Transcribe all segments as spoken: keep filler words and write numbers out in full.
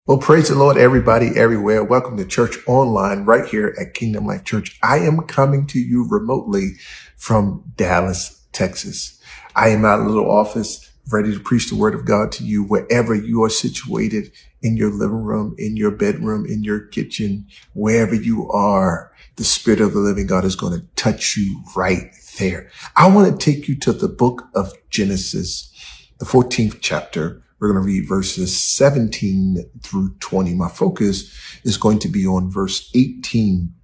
Well, praise the Lord, everybody, everywhere. Welcome to Church Online right here at Kingdom Life Church. I am coming to you remotely from Dallas, Texas. I am out of a little office ready to preach the word of God to you wherever you are situated, in your living room, in your bedroom, in your kitchen, wherever you are. The Spirit of the living God is going to touch you right there. I want to take you to the book of Genesis, the fourteenth chapter. We're going to read verses seventeen through twenty. My focus is going to be on verse eighteen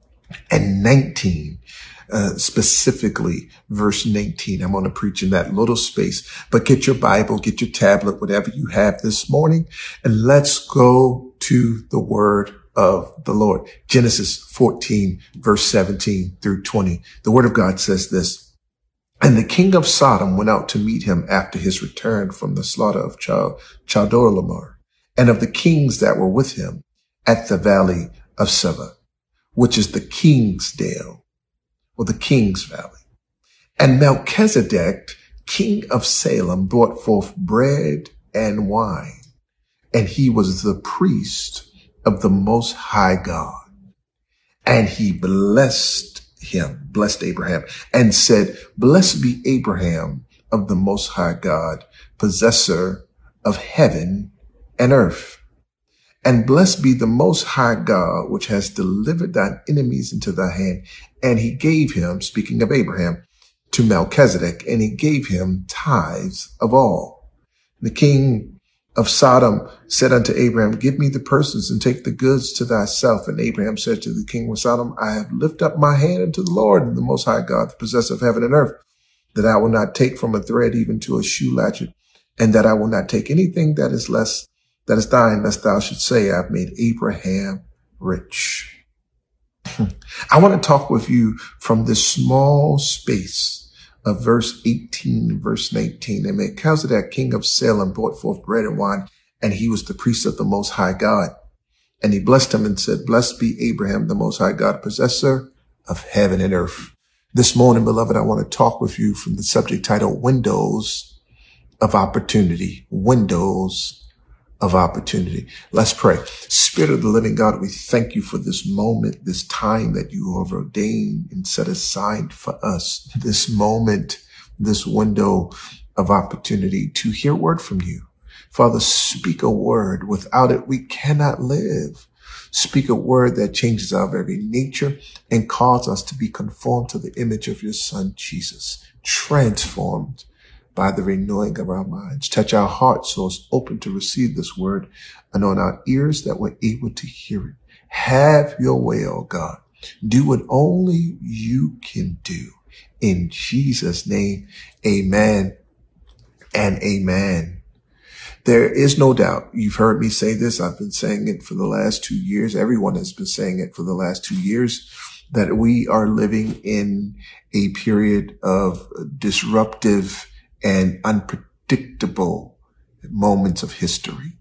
and nineteen, uh, specifically verse nineteen. I'm going to preach in that little space, but get your Bible, get your tablet, whatever you have this morning, and let's go to the word of the Lord. Genesis fourteen, verse seventeen through twenty. The word of God says this. And the king of Sodom went out to meet him after his return from the slaughter of Chedorlaomer, and of the kings that were with him at the valley of Seba, which is the king's dale, or the king's valley. And Melchizedek, king of Salem, brought forth bread and wine, and he was the priest of the Most High God. And he blessed him, blessed Abraham, and said, Blessed be Abraham of the Most High God, possessor of heaven and earth. And blessed be the Most High God, which has delivered thine enemies into thy hand. And he gave him, speaking of Abraham, to Melchizedek, and he gave him tithes of all. The king of Sodom said unto Abraham, Give me the persons and take the goods to thyself. And Abraham said to the king of Sodom, I have lifted up my hand unto the Lord, and the Most High God, the possessor of heaven and earth, that I will not take from a thread even to a shoe latchet, and that I will not take anything that is less, that is thine, lest thou should say, I have made Abraham rich. I want to talk with you from this small space of verse eighteen, verse nineteen. And Melchizedek, king of Salem, brought forth bread and wine, and he was the priest of the Most High God. And he blessed him and said, Blessed be Abraham, the Most High God, possessor of heaven and earth. This morning, beloved, I want to talk with you from the subject titled Windows of Opportunity. Windows of Opportunity. Let's pray. Spirit of the living God, we thank you for this moment, this time that you have ordained and set aside for us. This moment, this window of opportunity to hear word from you. Father, speak a word. Without it, we cannot live. Speak a word that changes our very nature and cause us to be conformed to the image of your Son, Jesus, transformed by the renewing of our minds. Touch our hearts so it's open to receive this word, and on our ears that we're able to hear it. Have your way, oh God. Do what only you can do. In Jesus' name, amen and amen. There is no doubt. You've heard me say this. I've been saying it for the last two years. Everyone has been saying it for the last two years, that we are living in a period of disruptive and unpredictable moments of history.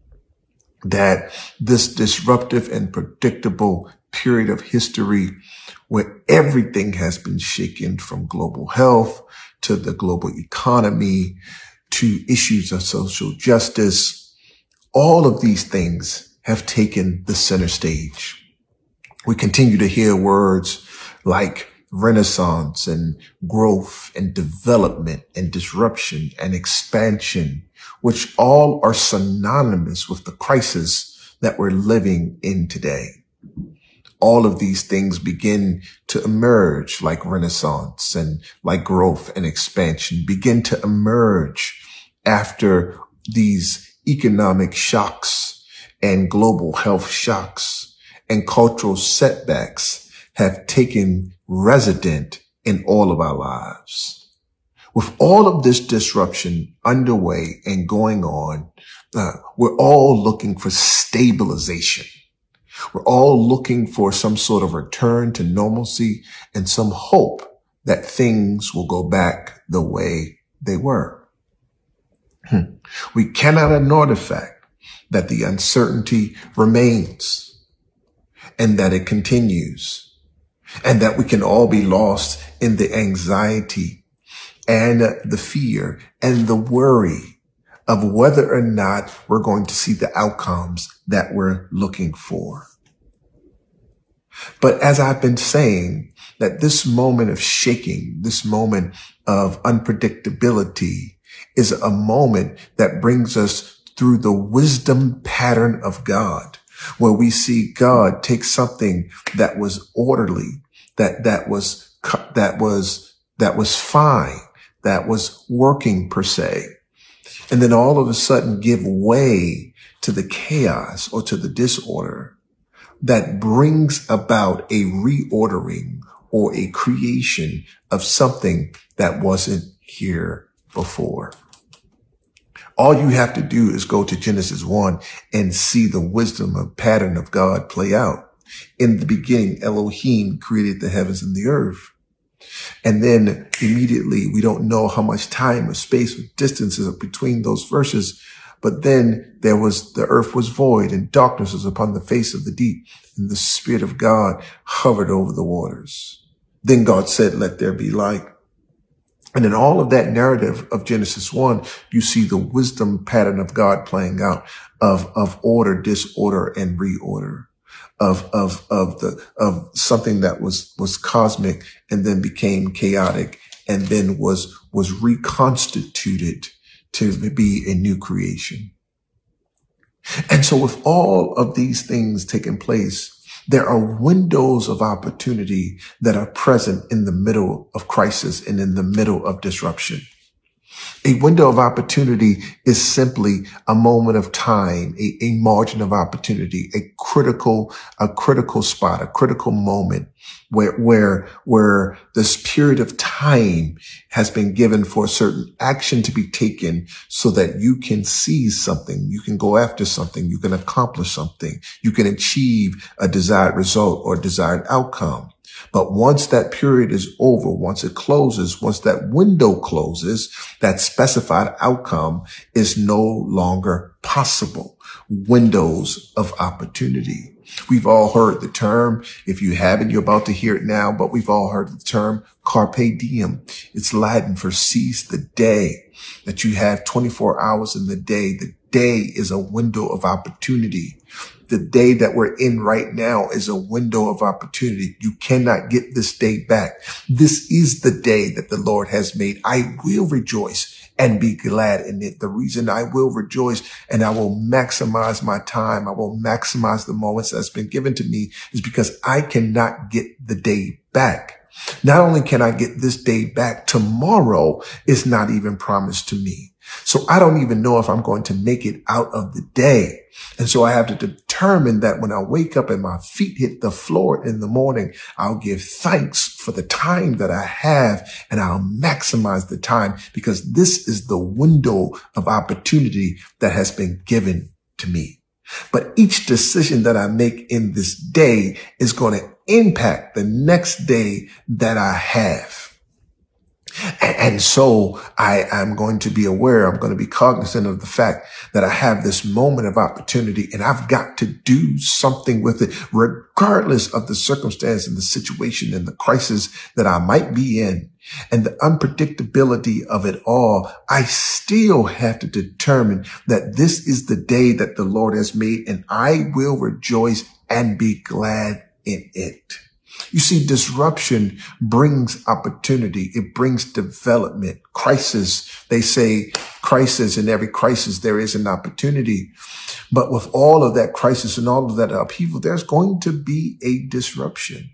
That this disruptive and predictable period of history where everything has been shaken, from global health to the global economy to issues of social justice, all of these things have taken the center stage. We continue to hear words like renaissance and growth and development and disruption and expansion, which all are synonymous with the crisis that we're living in today. All of these things begin to emerge, like renaissance and like growth and expansion begin to emerge after these economic shocks and global health shocks and cultural setbacks have taken resident in all of our lives. With all of this disruption underway and going on, uh, we're all looking for stabilization. We're all looking for some sort of return to normalcy and some hope that things will go back the way they were. Hmm. We cannot ignore the fact that the uncertainty remains and that it continues, and that we can all be lost in the anxiety and the fear and the worry of whether or not we're going to see the outcomes that we're looking for. But as I've been saying, that this moment of shaking, this moment of unpredictability is a moment that brings us through the wisdom pattern of God, where we see God take something that was orderly, that, that was, that was, that was fine, that was working per se, and then all of a sudden give way to the chaos or to the disorder that brings about a reordering or a creation of something that wasn't here before. All you have to do is go to Genesis one and see the wisdom and pattern of God play out. In the beginning, Elohim created the heavens and the earth. And then immediately, we don't know how much time or space or distance is between those verses. But then there was, the earth was void and darkness was upon the face of the deep, and the Spirit of God hovered over the waters. Then God said, let there be light. And in all of that narrative of Genesis one, you see the wisdom pattern of God playing out of, of order, disorder, and reorder, of, of, of the, of something that was, was cosmic and then became chaotic and then was, was reconstituted to be a new creation. And so with all of these things taking place, there are windows of opportunity that are present in the middle of crisis and in the middle of disruption. A window of opportunity is simply a moment of time, a, a margin of opportunity, a critical, a critical spot, a critical moment where, where, where this period of time has been given for a certain action to be taken so that you can seize something, you can go after something, you can accomplish something, you can achieve a desired result or desired outcome. But once that period is over, once it closes, once that window closes, that specified outcome is no longer possible. Windows of opportunity. We've all heard the term. If you haven't, you're about to hear it now, but we've all heard the term carpe diem. It's Latin for seize the day, that you have twenty-four hours in the day. The day is a window of opportunity. The day that we're in right now is a window of opportunity. You cannot get this day back. This is the day that the Lord has made. I will rejoice and be glad in it. The reason I will rejoice and I will maximize my time, I will maximize the moments that's been given to me, is because I cannot get the day back. Not only can I get this day back, tomorrow is not even promised to me. So I don't even know if I'm going to make it out of the day. And so I have to determine that when I wake up and my feet hit the floor in the morning, I'll give thanks for the time that I have and I'll maximize the time, because this is the window of opportunity that has been given to me. But each decision that I make in this day is going to impact the next day that I have. And so I am going to be aware, I'm going to be cognizant of the fact that I have this moment of opportunity and I've got to do something with it, regardless of the circumstance and the situation and the crisis that I might be in and the unpredictability of it all. I still have to determine that this is the day that the Lord has made and I will rejoice and be glad in it. You see, disruption brings opportunity. It brings development. Crisis, they say crisis, in every crisis, there is an opportunity. But with all of that crisis and all of that upheaval, there's going to be a disruption.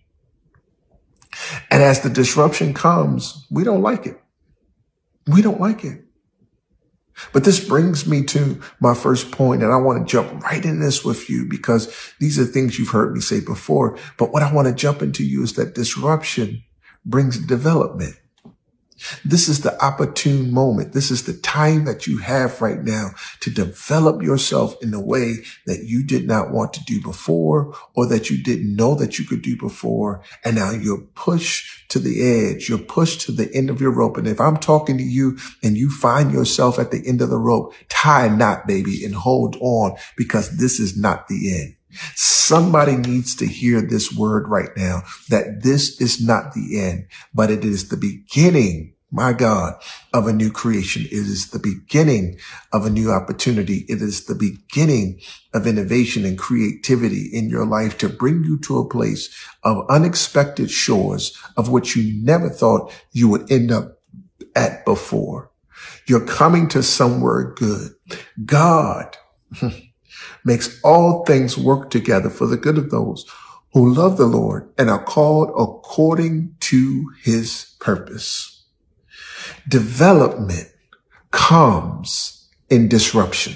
And as the disruption comes, we don't like it. We don't like it. But this brings me to my first point, and I want to jump right in this with you because these are things you've heard me say before. But what I want to jump into you is that disruption brings development. This is the opportune moment. This is the time that you have right now to develop yourself in a way that you did not want to do before or that you didn't know that you could do before. And now you're pushed to the edge. You're pushed to the end of your rope. And if I'm talking to you and you find yourself at the end of the rope, tie a knot, baby, and hold on, because this is not the end. Somebody needs to hear this word right now, that this is not the end, but it is the beginning my God, of a new creation. It is the beginning of a new opportunity. It is the beginning of innovation and creativity in your life to bring you to a place of unexpected shores of which you never thought you would end up at before. You're coming to somewhere good. God makes all things work together for the good of those who love the Lord and are called according to his purpose. Development comes in disruption.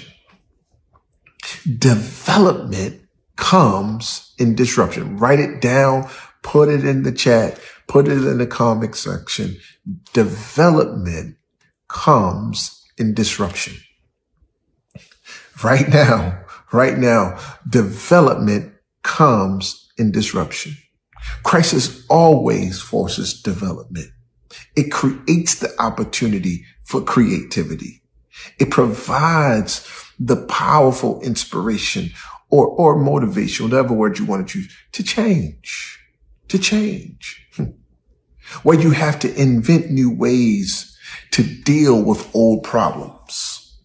Development comes in disruption. Write it down, put it in the chat, put it in the comment section. Development comes in disruption. Right now, right now, development comes in disruption. Crisis always forces development. It creates the opportunity for creativity. It provides the powerful inspiration or, or motivation, whatever word you want to choose, to change, to change. Where you have to invent new ways to deal with old problems.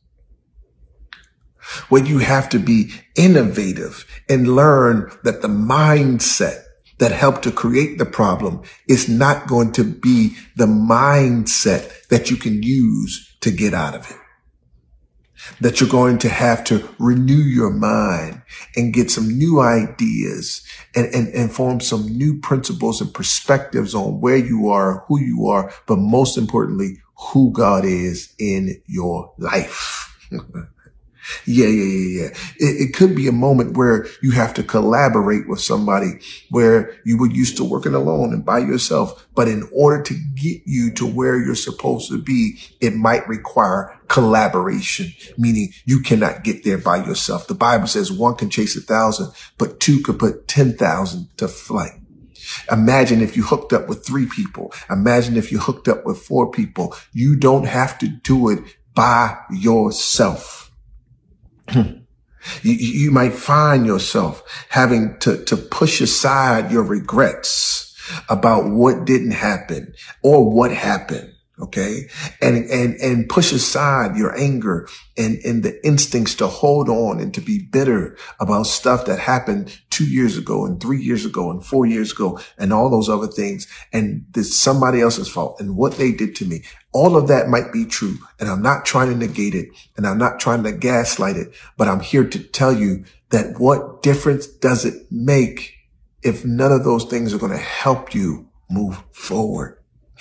Where you have to be innovative and learn that the mindset that helped to create the problem is not going to be the mindset that you can use to get out of it. That you're going to have to renew your mind and get some new ideas and, and, and form some new principles and perspectives on where you are, who you are, but most importantly, who God is in your life. Yeah, yeah, yeah, yeah. It, it could be a moment where you have to collaborate with somebody where you were used to working alone and by yourself. But in order to get you to where you're supposed to be, it might require collaboration, meaning you cannot get there by yourself. The Bible says one can chase a thousand, but two could put ten thousand to flight. Imagine if you hooked up with three people. Imagine if you hooked up with four people. You don't have to do it by yourself. You, you might find yourself having to, to push aside your regrets about what didn't happen or what happened. Okay. And, and, and push aside your anger and, and the instincts to hold on and to be bitter about stuff that happened two years ago and three years ago and four years ago and all those other things. And it's somebody else's fault and what they did to me. All of that might be true. And I'm not trying to negate it and I'm not trying to gaslight it, but I'm here to tell you that what difference does it make if none of those things are going to help you move forward?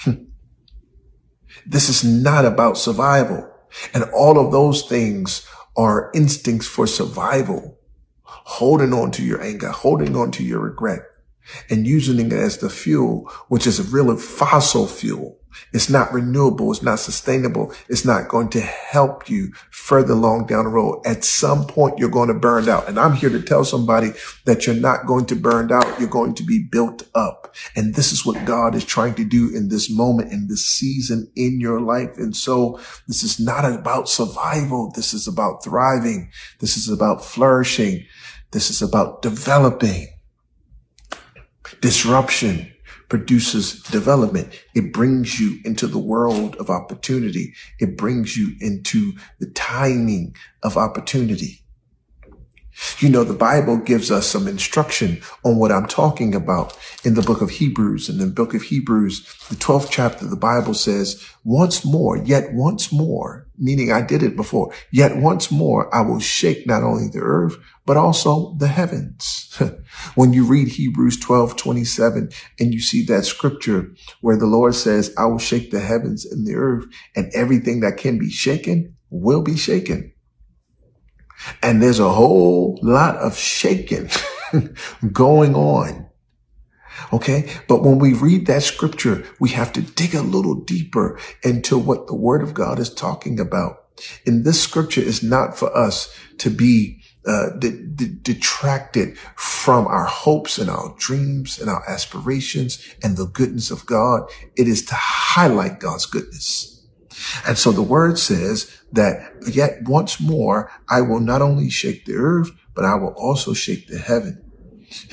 This is not about survival. And all of those things are instincts for survival. Holding on to your anger, holding on to your regret, and using it as the fuel, which is a really fossil fuel. It's not renewable. It's not sustainable. It's not going to help you further along down the road. At some point, you're going to burn out. And I'm here to tell somebody that you're not going to burn out. You're going to be built up. And this is what God is trying to do in this moment, in this season in your life. And so this is not about survival. This is about thriving. This is about flourishing. This is about developing. Disruption produces development. It brings you into the world of opportunity. It brings you into the timing of opportunity. You know, the Bible gives us some instruction on what I'm talking about in the book of Hebrews. In the book of Hebrews, the twelfth chapter, the Bible says, once more, yet once more, meaning I did it before, yet once more, I will shake not only the earth, but also the heavens. When you read Hebrews twelve twenty-seven and you see that scripture where the Lord says, I will shake the heavens and the earth, and everything that can be shaken will be shaken. And there's a whole lot of shaking going on. Okay. But when we read that scripture, we have to dig a little deeper into what the word of God is talking about. And this scripture is not for us to be uh, de- de- detracted from our hopes and our dreams and our aspirations and the goodness of God. It is to highlight God's goodness. And so the word says that yet once more, I will not only shake the earth, but I will also shake the heaven. Yeah.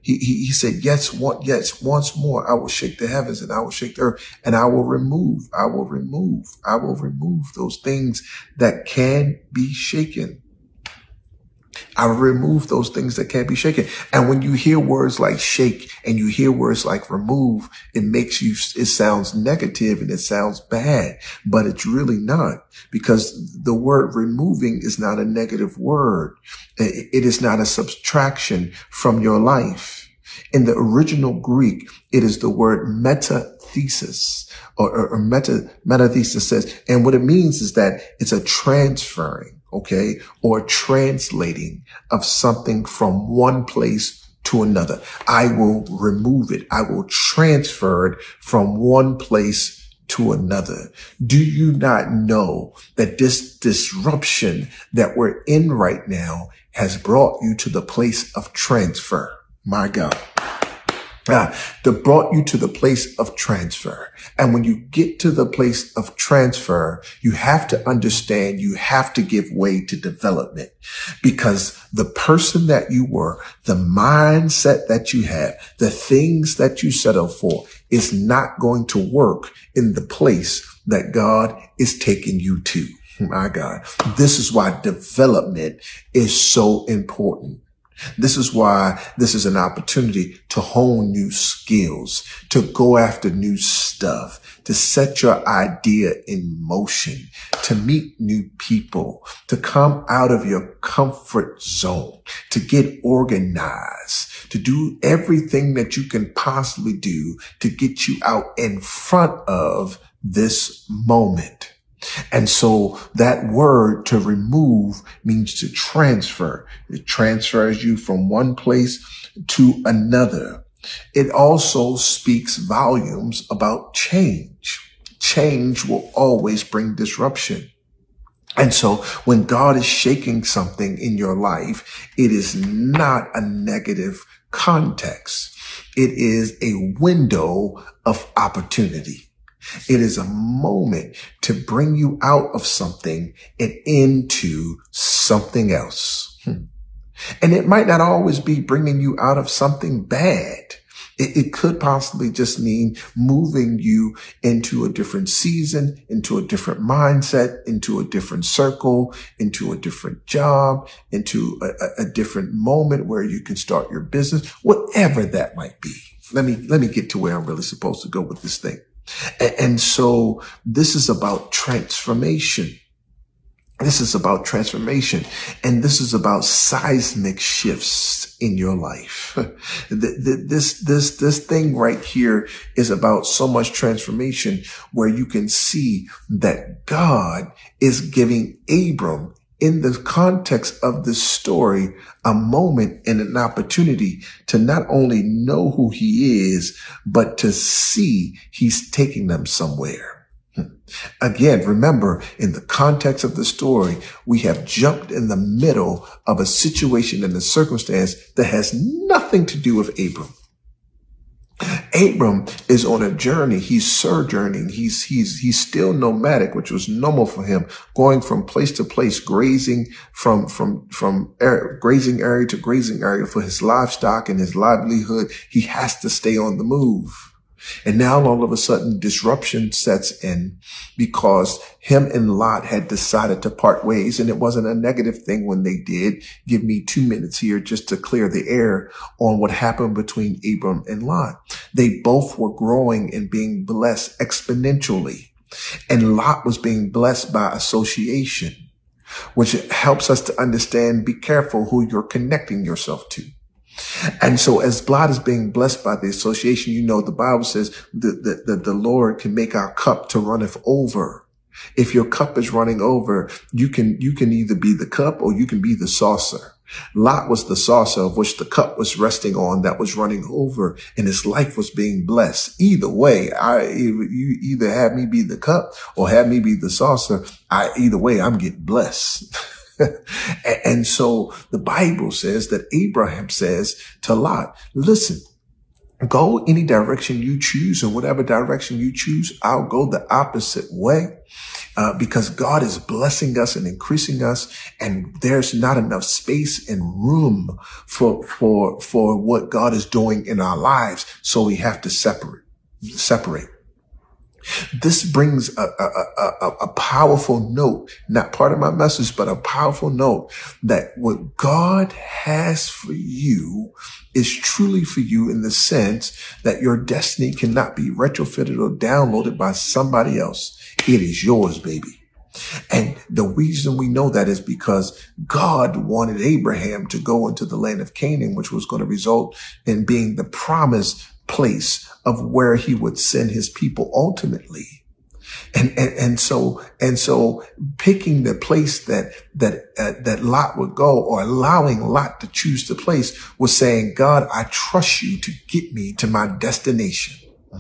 He, he, he said, yes, one, yes, once more, I will shake the heavens and I will shake the earth and I will remove, I will remove, I will remove those things that can be shaken. I will remove those things that can't be shaken. And when you hear words like shake and you hear words like remove, it makes you, it sounds negative and it sounds bad, but it's really not, because the word removing is not a negative word. It is not a subtraction from your life. In the original Greek, it is the word metathesis or, or, or meta, metathesis says, and what it means is that it's a transferring. Okay, or translating of something from one place to another. I will remove it. I will transfer it from one place to another. Do you not know that this disruption that we're in right now has brought you to the place of transfer? My God. Uh, that brought you to the place of transfer. And when you get to the place of transfer, you have to understand, you have to give way to development, because the person that you were, the mindset that you have, the things that you settle for is not going to work in the place that God is taking you to. My God, this is why development is so important. This is why this is an opportunity to hone new skills, to go after new stuff, to set your idea in motion, to meet new people, to come out of your comfort zone, to get organized, to do everything that you can possibly do to get you out in front of this moment. And so that word to remove means to transfer. It transfers you from one place to another. It also speaks volumes about change. Change will always bring disruption. And so when God is shaking something in your life, it is not a negative context. It is a window of opportunity. It is a moment to bring you out of something and into something else. Hmm. And it might not always be bringing you out of something bad. It, it could possibly just mean moving you into a different season, into a different mindset, into a different circle, into a different job, into a, a, a different moment where you can start your business, whatever that might be. Let me, let me get to where I'm really supposed to go with this thing. And so this is about transformation. This is about transformation. And this is about seismic shifts in your life. This, this, this thing right here is about so much transformation where you can see that God is giving Abram, in the context of this story, a moment and an opportunity to not only know who he is, but to see he's taking them somewhere. Again, remember, in the context of the story, we have jumped in the middle of a situation and a circumstance that has nothing to do with Abram. Abram is on a journey. He's sojourning. He's, he's, he's still nomadic, which was normal for him, going from place to place, grazing from, from, from area, grazing area to grazing area for his livestock and his livelihood. He has to stay on the move. And now all of a sudden disruption sets in because him and Lot had decided to part ways, and it wasn't a negative thing when they did. Give me two minutes here just to clear the air on what happened between Abram and Lot. They both were growing and being blessed exponentially, and Lot was being blessed by association, which helps us to understand, be careful who you're connecting yourself to. And so as Lot is being blessed by the association, you know, the Bible says that the, the, the Lord can make our cup to runneth over. If your cup is running over, you can, you can either be the cup or you can be the saucer. Lot was the saucer of which the cup was resting on that was running over, and his life was being blessed. Either way, I, you either have me be the cup or have me be the saucer. I, either way, I'm getting blessed. And so the Bible says that Abraham says to Lot, listen, Go any direction you choose, and whatever direction you choose, I'll go the opposite way. Uh, because God is blessing us and increasing us, and there's not enough space and room for, for, for what God is doing in our lives. So we have to separate, separate. This brings a, a, a, a powerful note, not part of my message, but a powerful note that what God has for you is truly for you, in the sense that your destiny cannot be retrofitted or downloaded by somebody else. It is yours, baby. And the reason we know that is because God wanted Abraham to go into the land of Canaan, which was going to result in being the promised place of where he would send his people ultimately. And, and, and so, and so picking the place that, that, uh, that Lot would go, or allowing Lot to choose the place, was saying, God, I trust you to get me to my destination.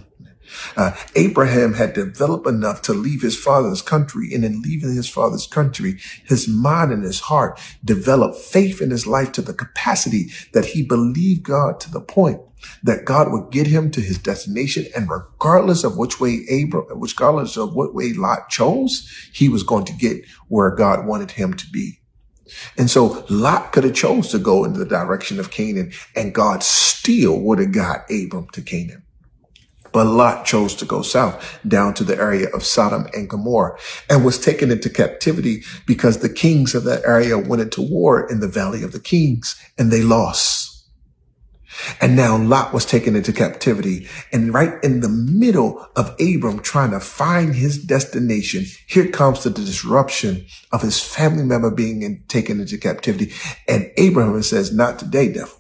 Uh, Abraham had developed enough to leave his father's country, and in leaving his father's country, his mind and his heart developed faith in his life to the capacity that he believed God, to the point that God would get him to his destination. And regardless of which way Abraham, regardless of what way Lot chose, he was going to get where God wanted him to be. And so Lot could have chose to go in the direction of Canaan, and God still would have got Abram to Canaan. But Lot chose to go south, down to the area of Sodom and Gomorrah, and was taken into captivity because the kings of that area went into war in the Valley of the Kings, and they lost. And now Lot was taken into captivity, and right in the middle of Abram trying to find his destination, here comes the disruption of his family member being in, taken into captivity. And Abraham says, not today, devil.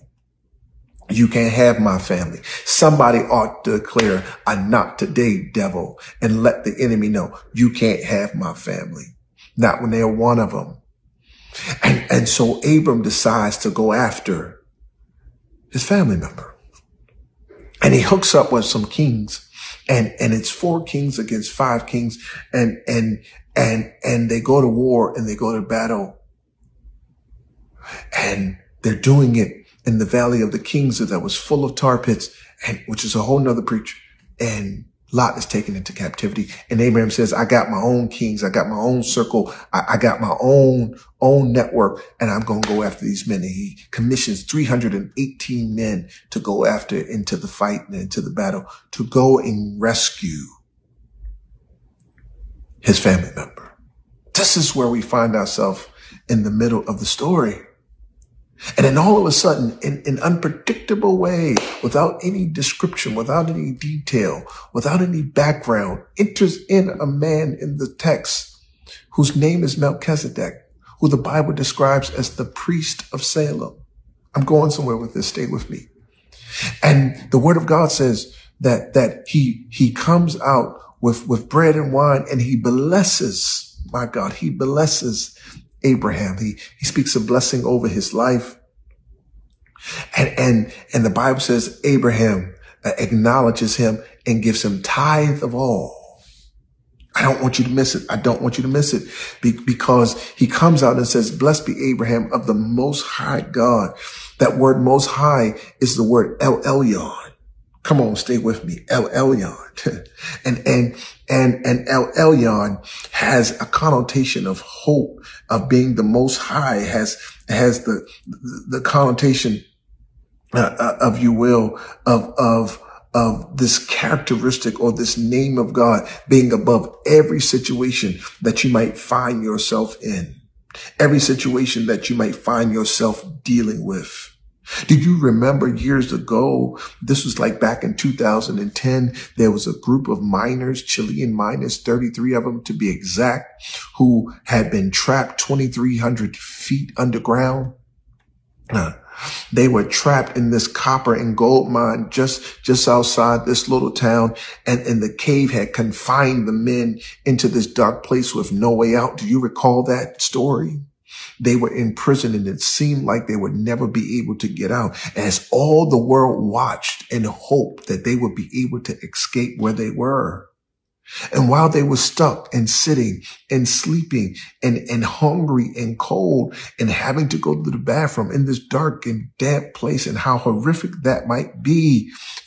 You can't have my family. Somebody ought to declare a not today, devil, and let the enemy know you can't have my family. Not when they're one of them. And, and so Abram decides to go after his family member. And he hooks up with some kings, and, and it's four kings against five kings. And, and, and, and they go to war, and they go to battle, and they're doing it in the Valley of the Kings that was full of tar pits, and which is a whole nother preach. And Lot is taken into captivity. And Abraham says, I got my own kings. I got my own circle. I, I got my own, own network, and I'm going to go after these men. And he commissions three hundred eighteen men to go after into the fight and into the battle, to go and rescue his family member. This is where we find ourselves in the middle of the story. And then all of a sudden, in an unpredictable way, without any description, without any detail, without any background, enters in a man in the text whose name is Melchizedek, who the Bible describes as the priest of Salem. I'm going somewhere with this. Stay with me. And the word of God says that, that he, he comes out with, with bread and wine, and he blesses, my God, he blesses Abraham. He, he speaks a blessing over his life. And, and, and the Bible says Abraham uh, acknowledges him and gives him tithe of all. I don't want you to miss it. I don't want you to miss it Be, because he comes out and says, blessed be Abraham of the Most High God. That word Most High is the word El Elyon. Come on, stay with me. El Elyon. and, and, and, and El Elyon has a connotation of hope, of being the Most High, has, has the, the connotation, uh, of, you will, of, of, of this characteristic or this name of God being above every situation that you might find yourself in, every situation that you might find yourself dealing with. Do you remember years ago, this was like back in two thousand ten, there was a group of miners, Chilean miners, thirty-three of them to be exact, who had been trapped twenty-three hundred feet underground. Uh, they were trapped in this copper and gold mine just, just outside this little town. And, and the cave had confined the men into this dark place with no way out. Do you recall that story? They were in prison, and it seemed like they would never be able to get out, as all the world watched and hoped that they would be able to escape where they were. And while they were stuck and sitting and sleeping and, and hungry and cold and having to go to the bathroom in this dark and damp place, and how horrific that might be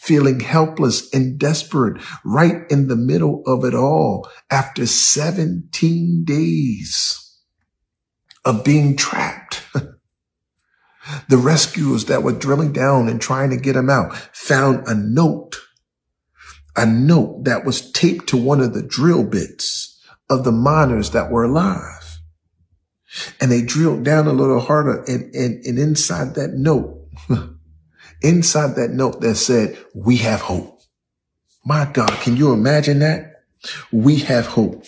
feeling helpless and desperate right in the middle of it all after seventeen days of being trapped. The rescuers that were drilling down and trying to get him out found a note, a note that was taped to one of the drill bits of the miners that were alive. And they drilled down a little harder, and, and, and inside that note, inside that note that said, "We have hope." My God, can you imagine that? We have hope.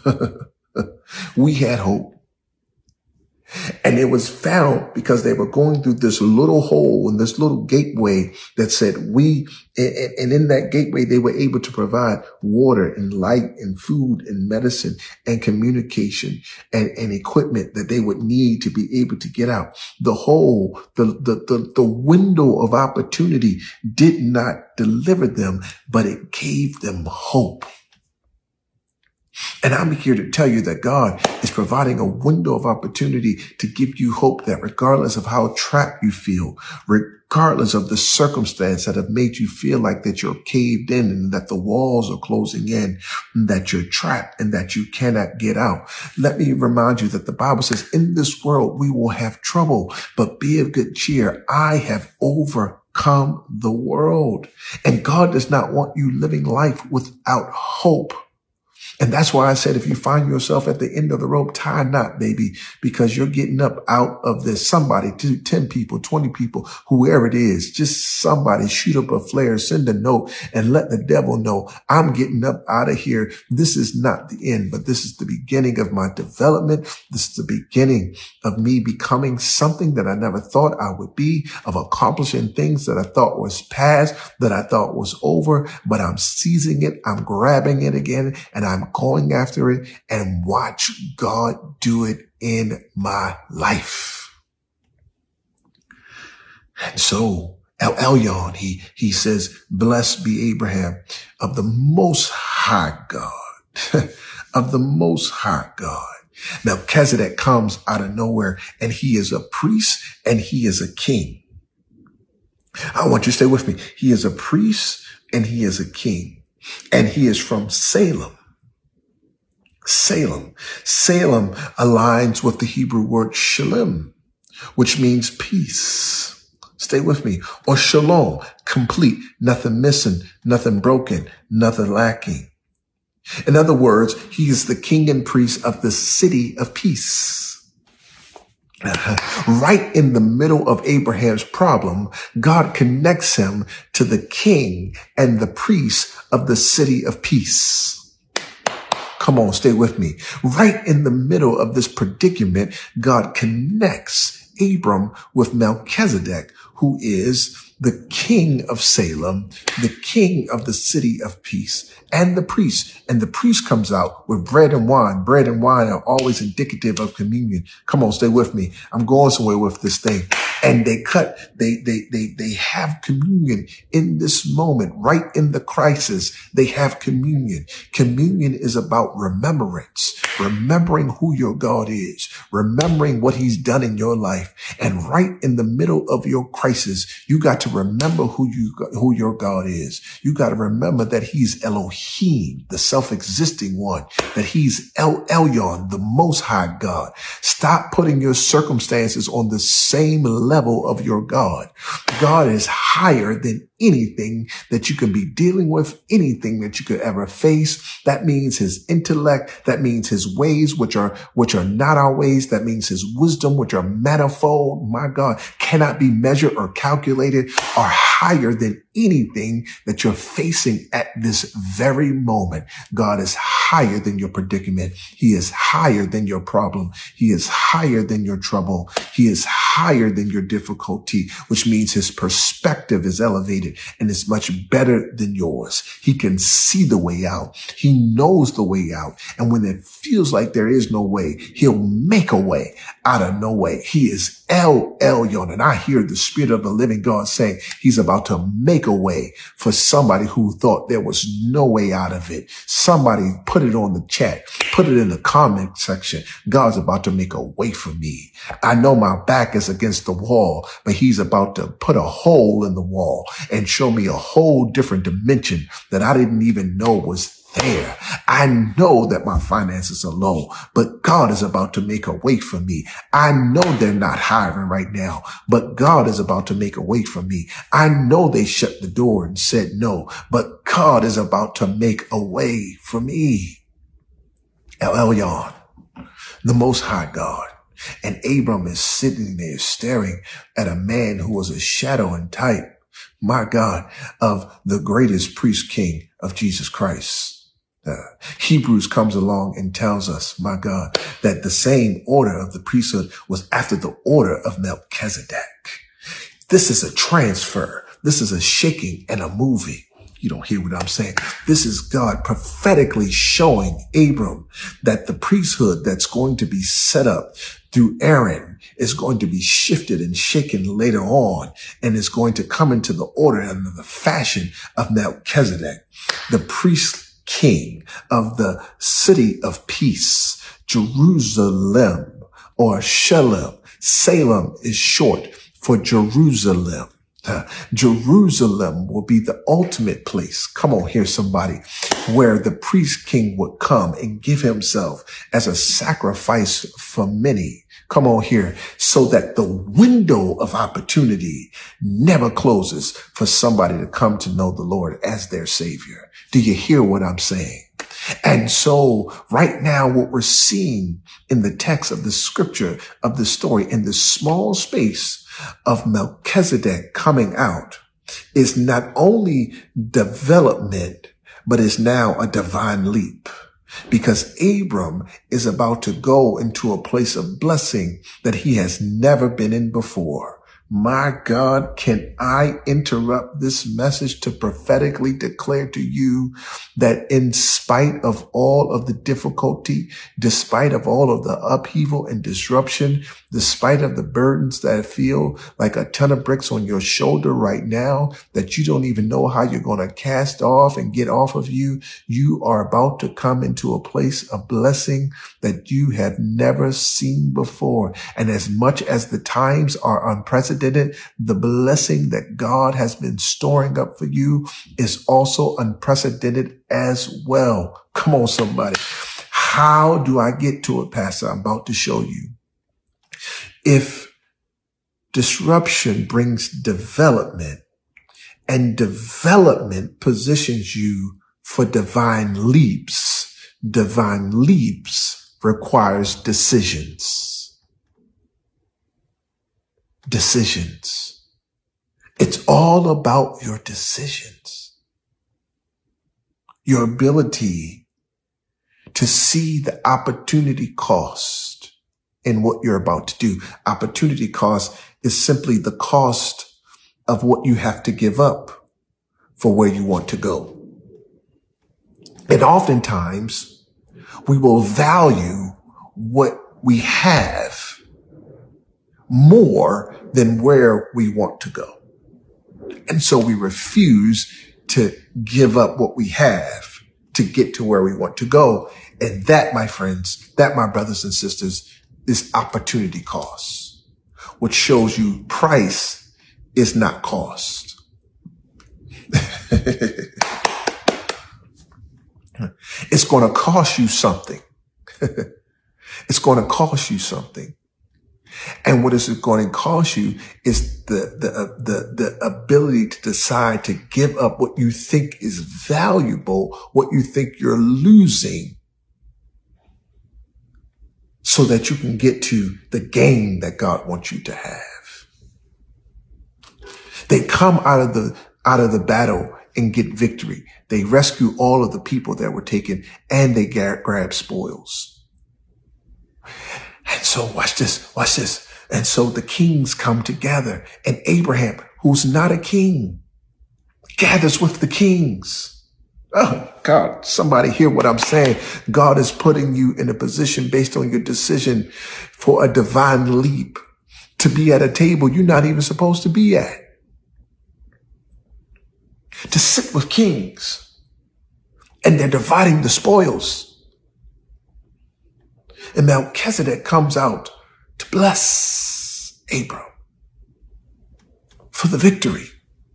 We had hope. And it was found because they were going through this little hole and this little gateway that said we, and, and in that gateway, they were able to provide water and light and food and medicine and communication and, and equipment that they would need to be able to get out. The hole, the, the, the, the window of opportunity did not deliver them, but it gave them hope. And I'm here to tell you that God is providing a window of opportunity to give you hope that regardless of how trapped you feel, regardless of the circumstance that have made you feel like that you're caved in and that the walls are closing in, and that you're trapped and that you cannot get out. Let me remind you that the Bible says, in this world we will have trouble, but be of good cheer. I have overcome the world. And God does not want you living life without hope. And that's why I said, if you find yourself at the end of the rope, tie a knot, baby, because you're getting up out of this. Somebody, two, ten people, twenty people, whoever it is, just somebody shoot up a flare, send a note, and let the devil know I'm getting up out of here. This is not the end, but this is the beginning of my development. This is the beginning of me becoming something that I never thought I would be, of accomplishing things that I thought was past, that I thought was over, but I'm seizing it. I'm grabbing it again, and I'm going after it, and watch God do it in my life. And so El Elyon, he, he says, "Blessed be Abraham of the Most High God," of the Most High God. Melchizedek comes out of nowhere, and he is a priest and he is a king. I want you to stay with me. He is a priest and he is a king, and he is from Salem. Salem. Salem aligns with the Hebrew word shalom, which means peace. Stay with me. Or shalom, complete, nothing missing, nothing broken, nothing lacking. In other words, he is the king and priest of the city of peace. Right in the middle of Abraham's problem, God connects him to the king and the priest of the city of peace. Come on, stay with me. Right in the middle of this predicament, God connects Abram with Melchizedek, who is the king of Salem, the king of the city of peace, and the priest. And the priest comes out with bread and wine. Bread and wine are always indicative of communion. Come on, stay with me. I'm going somewhere with this thing. And they cut, they, they, they, they have communion in this moment, right in the crisis. They have communion. Communion is about remembrance, remembering who your God is, remembering what he's done in your life. And right in the middle of your crisis, you got to remember who you, who your God is. You got to remember that he's Elohim, the self-existing one, that he's El Elyon, the Most High God. Stop putting your circumstances on the same level of your God. God is higher than anything that you can be dealing with, anything that you could ever face. That means his intellect. That means his ways, which are, which are not our ways. That means his wisdom, which are manifold. My God, cannot be measured or calculated, are higher than anything that you're facing at this very moment. God is higher than your predicament. He is higher than your problem. He is higher than your trouble. He is higher than your difficulty, which means his perspective is elevated and is much better than yours. He can see the way out. He knows the way out. And when it feels like there is no way, he'll make a way out of no way. He is El Elyon. And I hear the Spirit of the living God saying he's about about to make a way for somebody who thought there was no way out of it. Somebody put it on the chat, put it in the comment section. God's about to make a way for me. I know my back is against the wall, but he's about to put a hole in the wall and show me a whole different dimension that I didn't even know was there. I know that my finances are low, but God is about to make a way for me. I know they're not hiring right now, but God is about to make a way for me. I know they shut the door and said no, but God is about to make a way for me. El Elyon, the Most High God. And Abram is sitting there staring at a man who was a shadow and type, my God, of the greatest priest king of Jesus Christ. Uh, Hebrews comes along and tells us, my God, that the same order of the priesthood was after the order of Melchizedek. This is a transfer. This is a shaking and a moving. You don't hear what I'm saying. This is God prophetically showing Abram that the priesthood that's going to be set up through Aaron is going to be shifted and shaken later on and is going to come into the order and the fashion of Melchizedek, the priest king of the city of peace, Jerusalem, or Shalem. Salem is short for Jerusalem. Uh, Jerusalem will be the ultimate place. Come on here, somebody, where the priest king would come and give himself as a sacrifice for many. Come on here, so that the window of opportunity never closes for somebody to come to know the Lord as their savior. Do you hear what I'm saying? And so right now, what we're seeing in the text of the scripture of the story in the small space of Melchizedek coming out is not only development, but is now a divine leap. Because Abram is about to go into a place of blessing that he has never been in before. My God, can I interrupt this message to prophetically declare to you that in spite of all of the difficulty, despite of all of the upheaval and disruption, despite of the burdens that feel like a ton of bricks on your shoulder right now, that you don't even know how you're going to cast off and get off of you, you are about to come into a place of blessing that you have never seen before. And as much as the times are unprecedented, the blessing that God has been storing up for you is also unprecedented as well. Come on, somebody. How do I get to it, Pastor? I'm about to show you. If disruption brings development and development positions you for divine leaps, divine leaps requires decisions. Decisions. It's all about your decisions. Your ability to see the opportunity cost in what you're about to do. Opportunity cost is simply the cost of what you have to give up for where you want to go. And oftentimes we will value what we have more than where we want to go. And so we refuse to give up what we have to get to where we want to go. And that, my friends, that, my brothers and sisters, is opportunity cost, which shows you price is not cost. It's going to cost you something. It's going to cost you something. And what is it going to cost you is the, the, uh, the, the ability to decide to give up what you think is valuable, what you think you're losing, so that you can get to the gain that God wants you to have. They come out of the, out of the battle and get victory. They rescue all of the people that were taken and they grab spoils. And so watch this, watch this. And so the kings come together and Abraham, who's not a king, gathers with the kings. Oh God, somebody hear what I'm saying. God is putting you in a position based on your decision for a divine leap to be at a table you're not even supposed to be at. to sit with kings, and they're dividing the spoils. And Melchizedek comes out to bless Abram for the victory.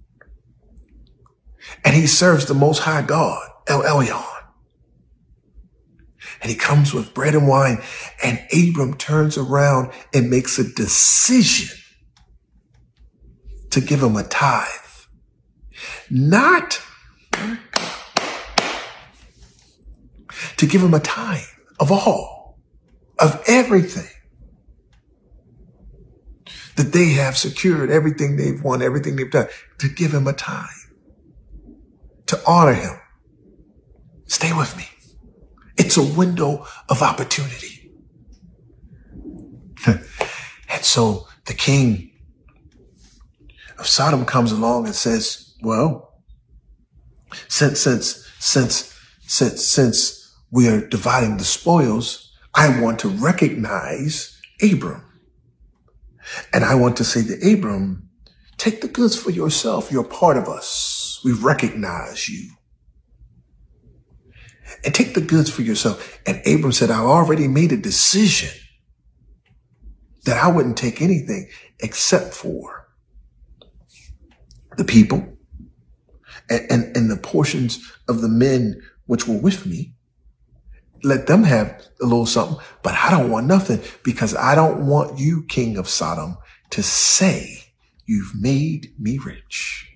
And he serves the Most High God, El Elyon. And he comes with bread and wine, and Abram turns around and makes a decision to give him a tithe. Not to give him a tithe of all, of everything that they have secured, everything they've won, everything they've done, to give him a tithe, to honor him. Stay with me. It's a window of opportunity. And so the king of Sodom comes along and says, well, since, since, since, since, since we are dividing the spoils, I want to recognize Abram. And I want to say to Abram, take the goods for yourself. You're part of us. We recognize you. And take the goods for yourself. And Abram said, I already made a decision that I wouldn't take anything except for the people and, and, and the portions of the men which were with me. Let them have a little something, but I don't want nothing, because I don't want you, king of Sodom, to say you've made me rich.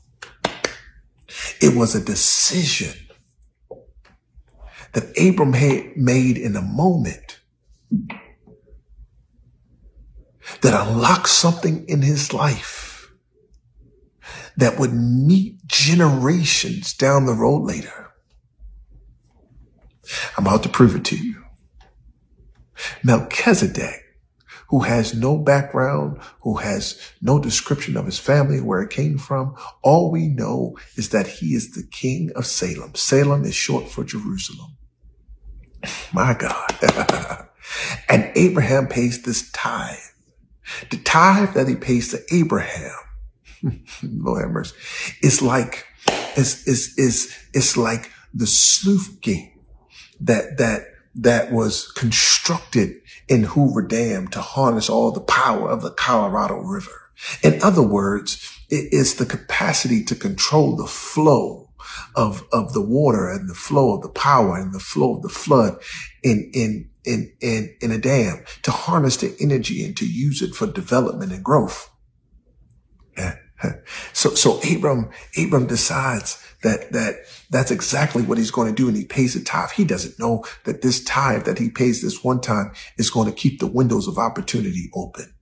It was a decision that Abram had made in a moment that unlocked something in his life that would meet generations down the road later. I'm about to prove it to you. Melchizedek, who has no background, who has no description of his family, where it came from, all we know is that he is the king of Salem. Salem is short for Jerusalem. My God. And Abraham pays this tithe. The tithe that he pays to Abraham, Lord have mercy, is like, is, is, is, it's like the sleuth gate that, that, that was constructed in Hoover Dam to harness all the power of the Colorado River. In other words, it is the capacity to control the flow of, of the water and the flow of the power and the flow of the flood in, in, in, in, in a dam, to harness the energy and to use it for development and growth. Yeah. So, so Abram, Abram decides that, that that's exactly what he's going to do. And he pays a tithe. He doesn't know that this tithe that he pays this one time is going to keep the windows of opportunity open.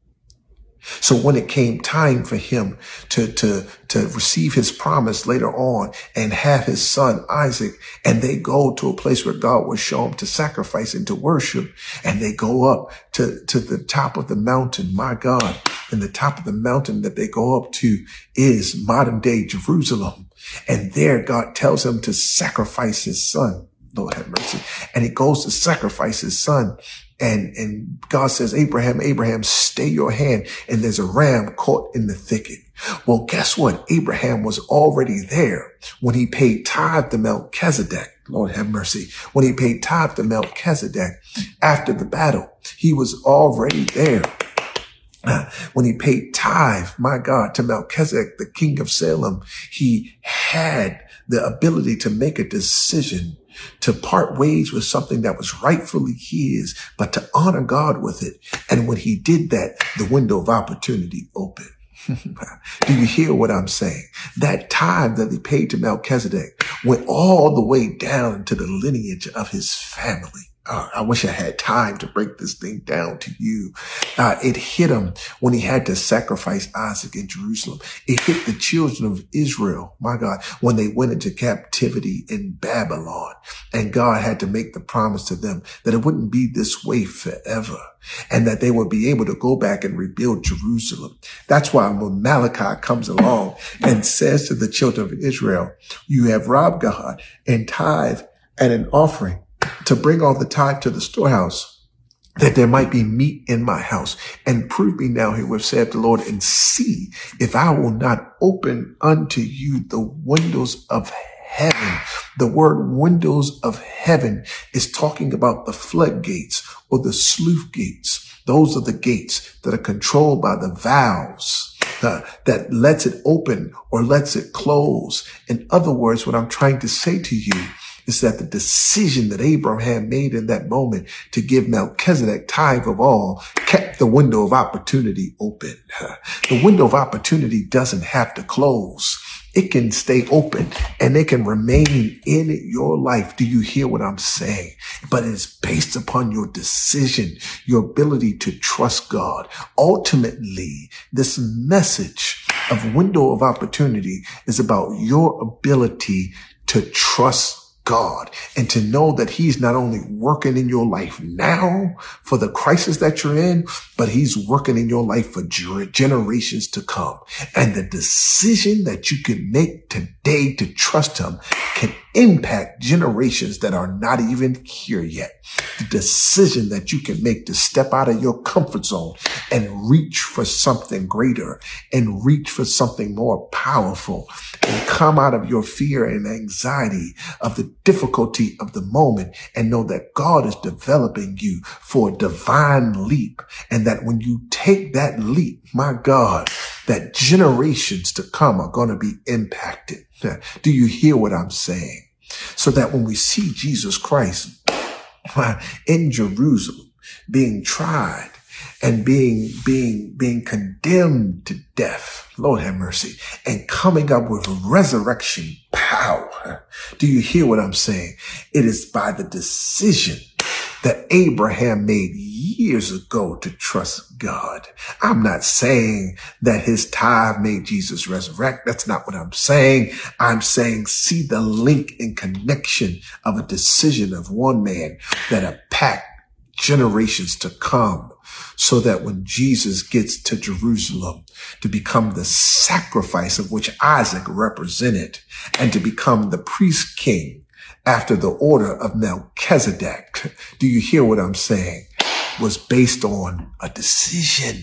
So when it came time for him to, to, to receive his promise later on and have his son Isaac, and they go to a place where God will show him to sacrifice and to worship, and they go up to, to the top of the mountain, my God, and the top of the mountain that they go up to is modern day Jerusalem. And there God tells him to sacrifice his son. Lord have mercy. And he goes to sacrifice his son. And, and God says, Abraham, Abraham, stay your hand. And there's a ram caught in the thicket. Well, guess what? Abraham was already there when he paid tithe to Melchizedek. Lord have mercy. When he paid tithe to Melchizedek after the battle, he was already there. When he paid tithe, my God, to Melchizedek, the king of Salem, he had the ability to make a decision to part ways with something that was rightfully his, but to honor God with it. And when he did that, the window of opportunity opened. Do you hear what I'm saying? That tithe that he paid to Melchizedek went all the way down to the lineage of his family. Uh, I wish I had time to break this thing down to you. Uh, it hit him when he had to sacrifice Isaac in Jerusalem. It hit the children of Israel, my God, when they went into captivity in Babylon. And God had to make the promise to them that it wouldn't be this way forever, and that they would be able to go back and rebuild Jerusalem. That's why when Malachi comes along and says to the children of Israel, you have robbed God in tithe and an offering to bring all the tithe to the storehouse. that there might be meat in my house. And prove me now herewith, saith the Lord, and see if I will not open unto you the windows of heaven. The word windows of heaven is talking about the floodgates or the sluice gates. Those are the gates that are controlled by the valves uh, that lets it open or lets it close. In other words, what I'm trying to say to you is that the decision that Abraham made in that moment to give Melchizedek tithe of all kept the window of opportunity open. The window of opportunity doesn't have to close. It can stay open and it can remain in your life. Do you hear what I'm saying? But it's based upon your decision, your ability to trust God. Ultimately, this message of window of opportunity is about your ability to trust God and to know that he's not only working in your life now for the crisis that you're in, but he's working in your life for generations to come. And the decision that you can make today to trust him can impact generations that are not even here yet. The decision that you can make to step out of your comfort zone and reach for something greater and reach for something more powerful and come out of your fear and anxiety of the difficulty of the moment and know that God is developing you for a divine leap. And that when you take that leap, my God, that generations to come are going to be impacted. Do you hear what I'm saying? So that when we see Jesus Christ in Jerusalem being tried and being, being, being condemned to death, Lord have mercy, and coming up with resurrection power. Do you hear what I'm saying? It is by the decision that Abraham made years ago to trust God. I'm not saying that his tithe made Jesus resurrect. That's not what I'm saying. I'm saying see the link and connection of a decision of one man that impacts generations to come, so that when Jesus gets to Jerusalem to become the sacrifice of which Isaac represented and to become the priest king after the order of Melchizedek, do you hear what I'm saying? Was based on a decision.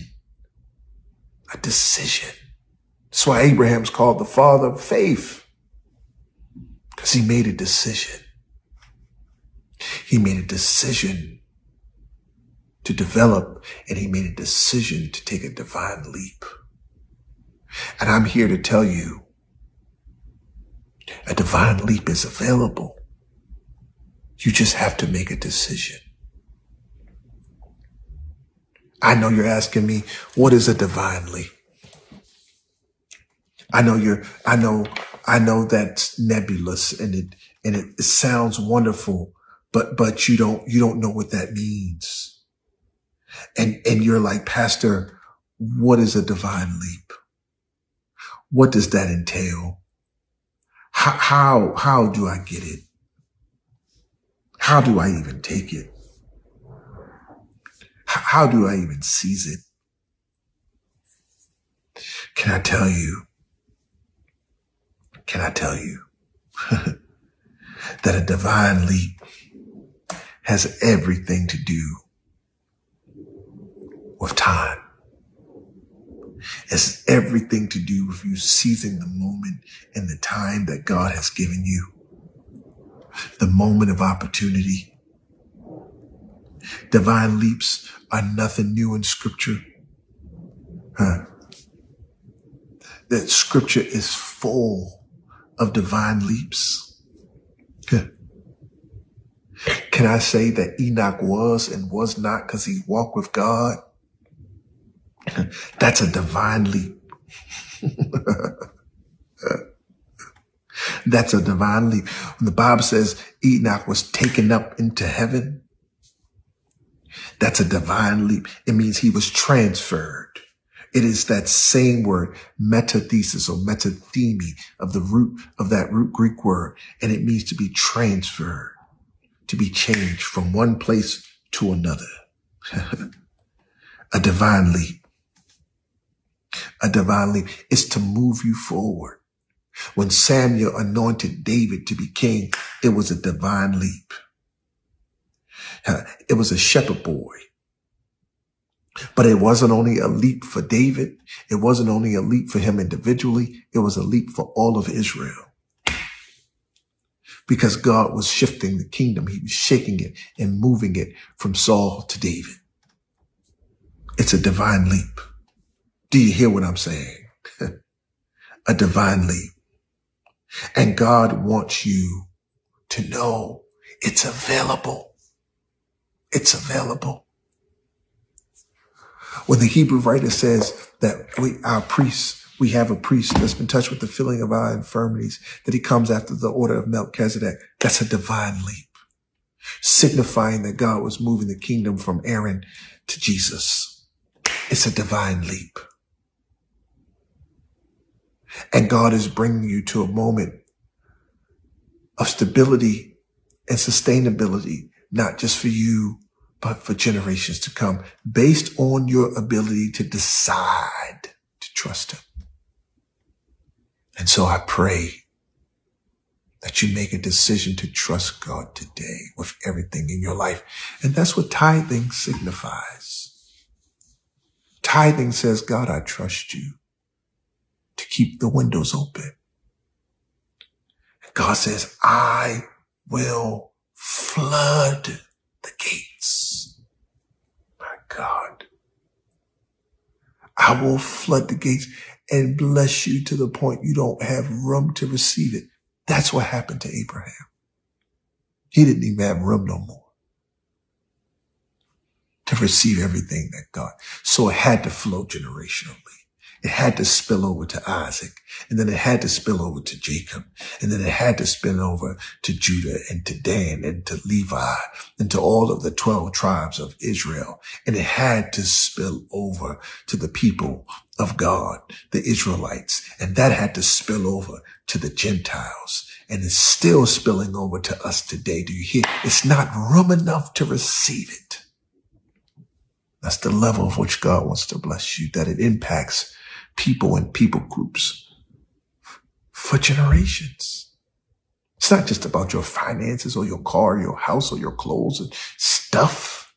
A decision. That's why Abraham's called the father of faith, because he made a decision. He made a decision to develop, and he made a decision to take a divine leap. And I'm here to tell you, a divine leap is available. You just have to make a decision. I know you're asking me, what is a divine leap? I know you're, I know, I know that's nebulous and it, and it, it sounds wonderful, but, but you don't, you don't know what that means. And, and you're like, Pastor, what is a divine leap? What does that entail? How, how, how do I get it? How do I even take it? How do I even seize it? Can I tell you? Can I tell you that a divine leap has everything to do with time? It's everything to do with you seizing the moment and the time that God has given you. The moment of opportunity. Divine leaps are nothing new in scripture. Huh? That scripture is full of divine leaps. Huh. Can I say that Enoch was and was not because he walked with God? That's a divine leap. That's a divine leap. When the Bible says Enoch was taken up into heaven, that's a divine leap. It means he was transferred. It is that same word, metathesis or metathemi, of the root of that root Greek word. And it means to be transferred, to be changed from one place to another. A divine leap. A divine leap is to move you forward. When Samuel anointed David to be king, it was a divine leap. It was a shepherd boy But it wasn't only a leap for David. It wasn't only a leap for him individually. It was a leap for all of Israel. Because God was shifting the kingdom. He was shaking it and moving it from Saul to David. It's a divine leap. Do you hear what I'm saying? A divine leap. And God wants you to know it's available. It's available. When the Hebrew writer says that we, our priests, we have a priest that's been touched with the feeling of our infirmities, that he comes after the order of Melchizedek, that's a divine leap, signifying that God was moving the kingdom from Aaron to Jesus. It's a divine leap. And God is bringing you to a moment of stability and sustainability, not just for you, but for generations to come, based on your ability to decide to trust him. And so I pray that you make a decision to trust God today with everything in your life. And that's what tithing signifies. Tithing says, God, I trust you to keep the windows open. And God says, I will flood the gates. My God. I will flood the gates and bless you to the point you don't have room to receive it. That's what happened to Abraham. He didn't even have room no more to receive everything that God. So it had to flow generationally. It had to spill over to Isaac, and then it had to spill over to Jacob, and then it had to spill over to Judah and to Dan and to Levi and to all of the twelve tribes of Israel. And it had to spill over to the people of God, the Israelites, and that had to spill over to the Gentiles. And it's still spilling over to us today. Do you hear? It's not room enough to receive it. That's the level of which God wants to bless you, that it impacts people and people groups for generations. It's not just about your finances or your car, your house or your clothes and stuff.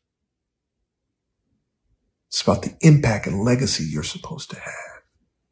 It's about the impact and legacy you're supposed to have.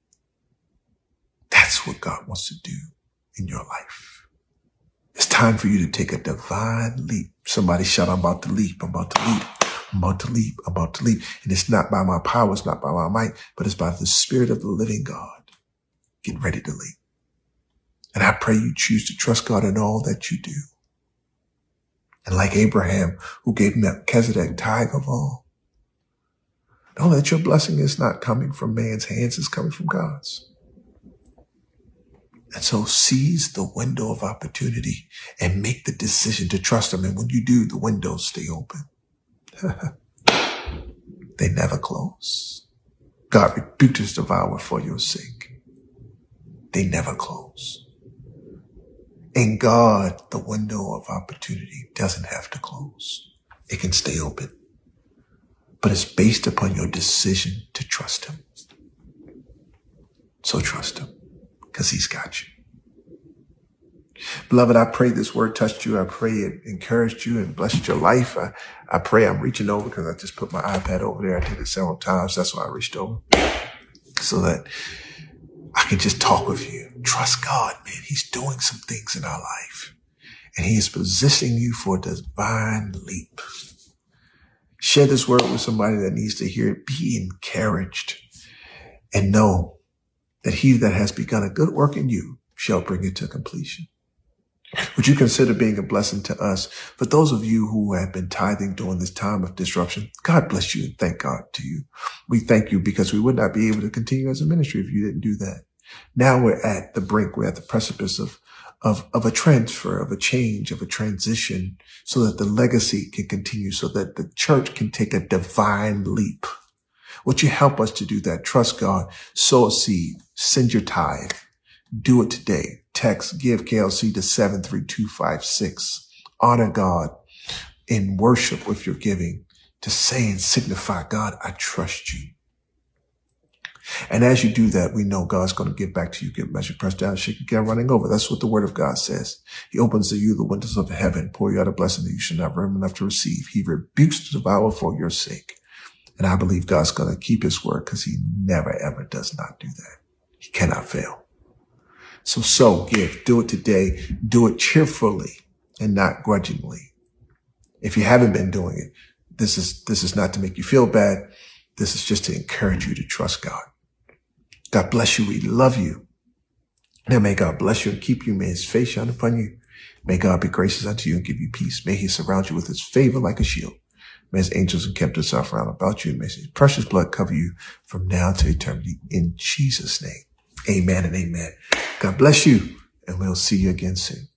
That's what God wants to do in your life. It's time for you to take a divine leap. Somebody shout, I'm about to leap. I'm about to leap. I'm about to leap. I'm about to leap. And it's not by my power. It's not by my might, but it's by the Spirit of the living God. Get ready to leap. And I pray you choose to trust God in all that you do. And like Abraham, who gave Melchizedek tithe of all, know that your blessing is not coming from man's hands. It's coming from God's. And so seize the window of opportunity and make the decision to trust him. And when you do, the windows stay open. They never close. God rebuked his devourer for your sake. They never close. In God, the window of opportunity doesn't have to close. It can stay open. But it's based upon your decision to trust him. So trust him, because he's got you. Beloved, I pray this word touched you. I pray it encouraged you and blessed your life. I, I pray I'm reaching over because I just put my iPad over there. I did it several times. That's why I reached over. So that I can just talk with you. Trust God, man. He's doing some things in our life. And he is positioning you for a divine leap. Share this word with somebody that needs to hear it. Be encouraged. And know that he that has begun a good work in you shall bring it to completion. Would you consider being a blessing to us? For those of you who have been tithing during this time of disruption, God bless you and thank God to you. We thank you because we would not be able to continue as a ministry if you didn't do that. Now we're at the brink. We're at the precipice of, of, of a transfer, of a change, of a transition so that the legacy can continue, so that the church can take a divine leap. Would you help us to do that? Trust God, sow a seed, send your tithe. Do it today. Text Give K L C to seven three two five six. Honor God in worship with your giving, to say and signify, God, I trust you. And as you do that, we know God's going to give back to you, give measure, pressed down, shaken, get running over. That's what the word of God says. He opens to you the windows of heaven, pour you out a blessing that you should not have room enough to receive. He rebukes the devourer for your sake. And I believe God's going to keep his word because he never, ever does not do that. He cannot fail. So, so give, do it today. Do it cheerfully and not grudgingly. If you haven't been doing it, this is, this is not to make you feel bad. This is just to encourage you to trust God. God bless you. We love you. Now may God bless you and keep you. May his face shine upon you. May God be gracious unto you and give you peace. May he surround you with his favor like a shield. May his angels encamp themselves around about you. May his precious blood cover you from now to eternity. In Jesus' name, amen and amen. God bless you, and we'll see you again soon.